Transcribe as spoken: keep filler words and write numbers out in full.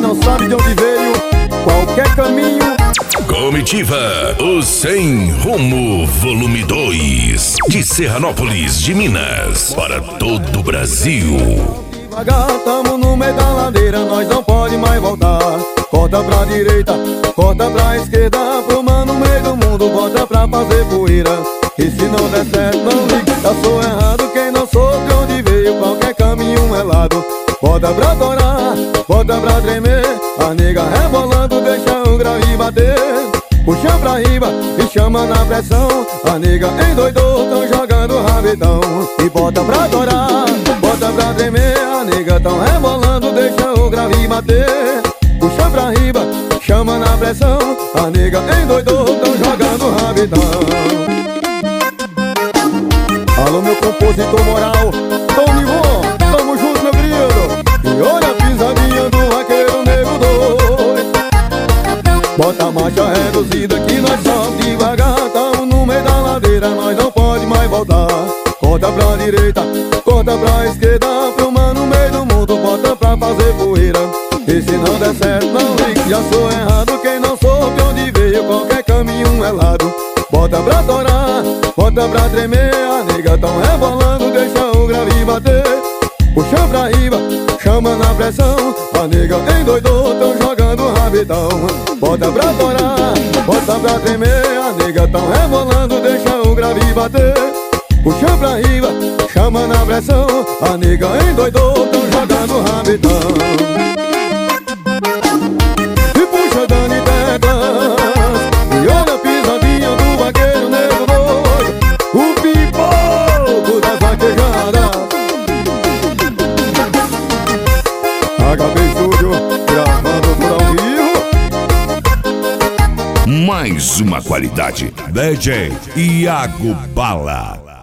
não sabe de onde veio, qualquer caminho. Comitiva, o Sem Rumo, volume dois, de Serranópolis, de Minas, para todo o Brasil. Devagar, tamo no meio da ladeira, nós não pode mais voltar. Corta pra direita, corta pra esquerda, pro mano no meio do mundo, bota pra fazer poeira. E se não der certo, não ligue, já sou errado. Quem não soube onde veio, qualquer caminho é lado. Bota pra torar, bota pra tremer, a nega rebolando, deixa o grave bater. Puxa pra riba e chama na pressão, a nega endoidou, tão jogando rabetão. E bota pra torar, bota pra tremer, a nega tão rebolando, deixa o grave bater. Puxa pra riba, chama na pressão, a nega endoidou, tão jogando rabetão. Alô meu compositor moral, Tony Von, tamo junto meu querido. E olha a pisadinha do vaqueiro negro doido. Bota a marcha reduzida que nós só devagar, tamo no meio da ladeira, nós não pode mais voltar. Corta pra direita, corta pra esquerda, pro mano no meio do mundo, bota pra fazer poeira. E se não der certo, não ligue, já sou errado. Quem não soube onde veio, qualquer caminho é lado. Bota pra torar, bota pra tremer, a nega tão rebolando, deixa o grave bater. Puxa pra riba, chama na pressão, a nega endoidou, tão jogando rabetão. Bota pra torar, bota pra tremer, a nega tão rebolando, deixa o grave bater. Puxa pra riba, chama na pressão, a nega endoidou, tão jogando rabetão. E puxa Dani Teclas, e olha a pisadinha do vaqueiro negro doido, o pipoco das vaquejadas. H B Studio, gravando por ao vivo. Mais uma qualidade, D J Iago Bala.